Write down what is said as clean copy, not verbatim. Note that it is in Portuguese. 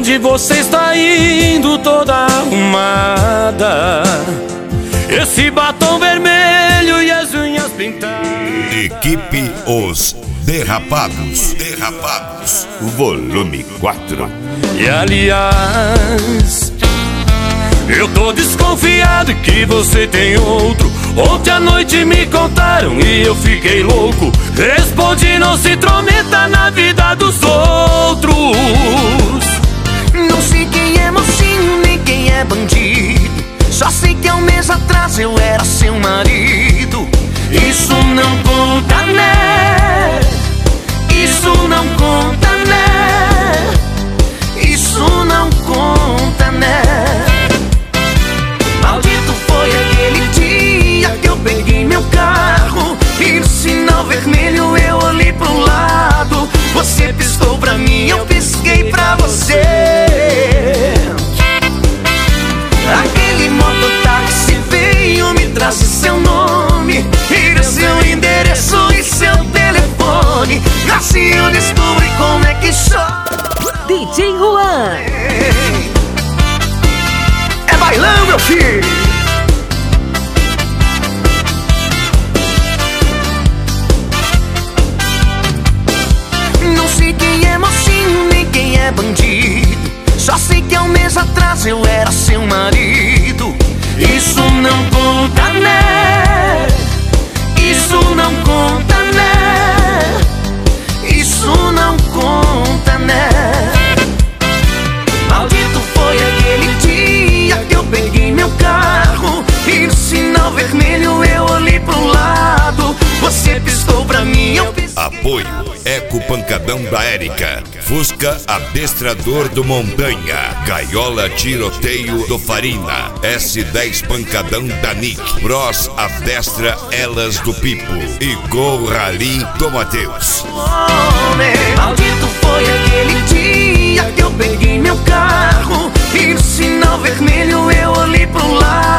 onde você está indo toda arrumada? Esse batom vermelho e as unhas pintadas. Equipe Os Derrapados. Volume 4. E aliás, eu tô desconfiado que você tem outro. Ontem à noite me contaram e eu fiquei louco. Respondi, não se intrometa na vida dos outros. Não sei quem é mocinho, nem quem é bandido. Só sei que há um mês atrás eu era seu marido. Isso não conta, né? Isso não conta, né? Isso não conta, né? Maldito foi aquele dia que eu peguei meu carro e no sinal vermelho eu olhei pro lado. Você piscou pra mim, eu pisquei pra você. Aquele mototáxi veio, me trouxe seu nome e seu endereço e seu telefone. Assim eu descobri como é que chora DJ Juan. É bailão, meu filho. Não sei quem é mocinho, nem quem é bandido. Só sei que há um mês atrás eu era seu marido. Isso não conta, né? Isso não conta, né? Isso não conta, né? Maldito foi aquele dia que eu peguei meu carro e no sinal vermelho eu olhei pro lado. Você piscou pra mim, eu pisquei. Apoio Eco Pancadão da Érica, Fusca Adestrador do Montanha, Gaiola Tiroteio do Farina, S10 Pancadão da Nick, Bros Adestra Elas do Pipo e Gol Rally do Mateus. Maldito foi aquele dia que eu peguei meu carro e no sinal vermelho eu olhei pro lado.